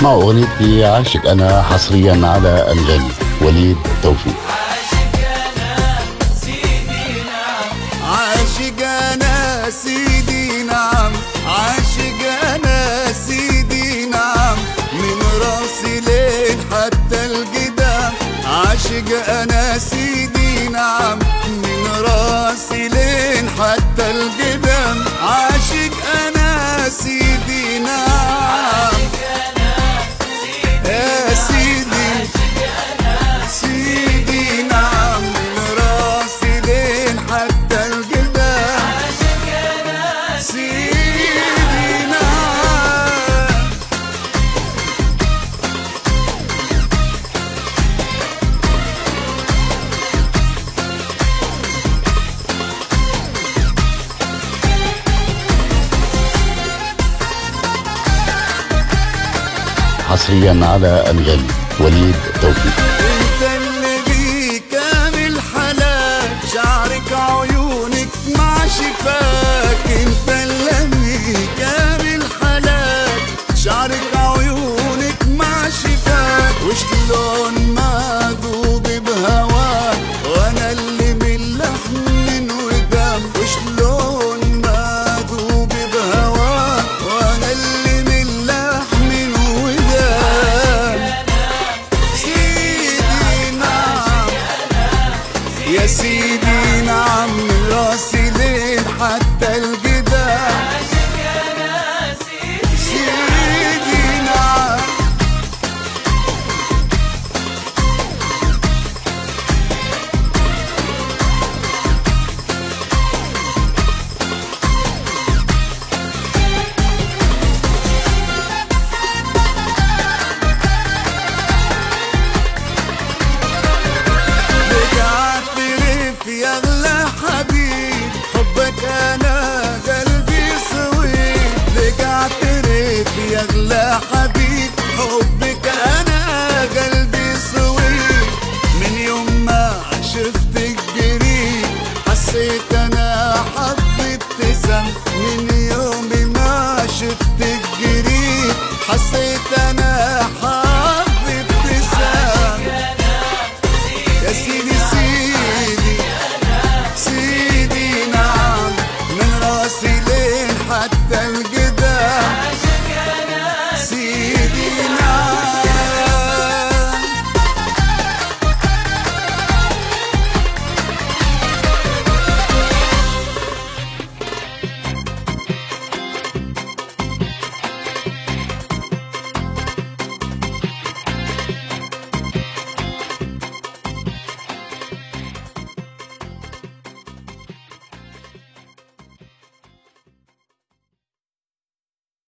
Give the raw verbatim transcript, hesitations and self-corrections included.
اسمعوا اغنيتي عاشق انا حصريا على انغامي. وليد توفيق. عاشق انا سيدي نعم، عاشق انا سيدي نعم، من راسي لين حتى القدام. عاشق انا سيدي نعم، من راسي لين حتى القدام. عاشق انا سيدي نعم يا سيدي، سيدي نعم، من راسي لين حتى القدام. سيدي نعم. حصريا على انغامي. وليد توفيق. انت اللي بيه كامل حلاك، شعرك عيونك مع شفاك. انت اللي بيه كامل حلاك، شعرك عيونك مع شفاك. وشلون ما ذوب بهواك وانا اللي من لحم ودم. وشلون ما ذوب بهواك وانا اللي من لحم ودم. سيدي نعم يا سيدي.